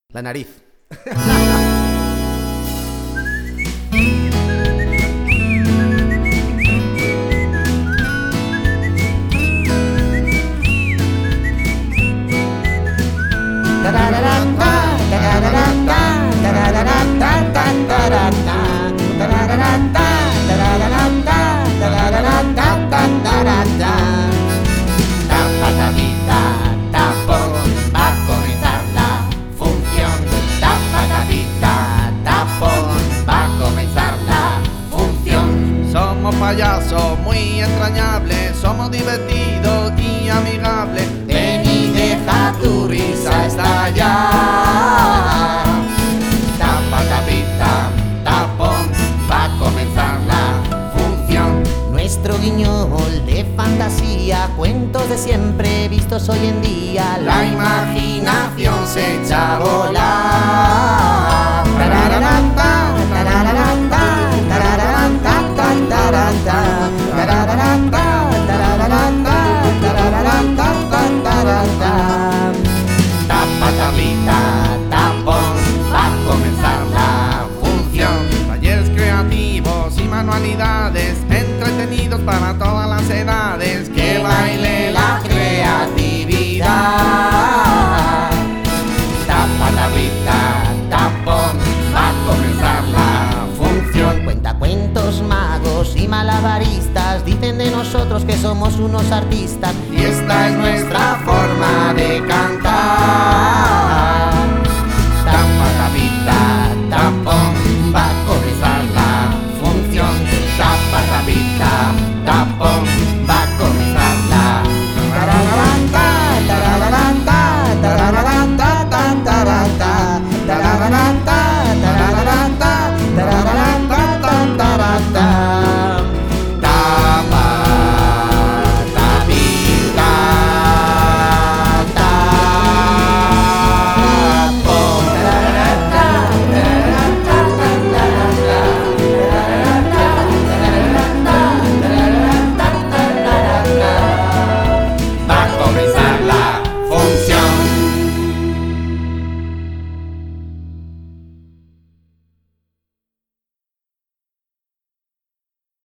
La nariz. Somos payasos muy entrañables, somos divertidos y amigables. Ven y deja tu risa estallar. Tapa, tapita, tapón, va a comenzar la función. Nuestro guiñol de fantasía, cuentos de siempre vistos hoy en día. La imaginación se echa a volar. Tarararanta, tarararanta, tarararanta, tarararanta, tarararanta, tarararanta, tarararanta, tarararanta. Tapa, tapita, tapón, va a comenzar la función. Talleres creativos y manualidades, entretenidos para todas las edades. Que baile la creatividad. Tapa, tapita, tapón, va a comenzar la función. Cuentacuentos, magos y malabaristas dicen de nosotros que somos unos artistas. Y esta es nuestra forma de cantar.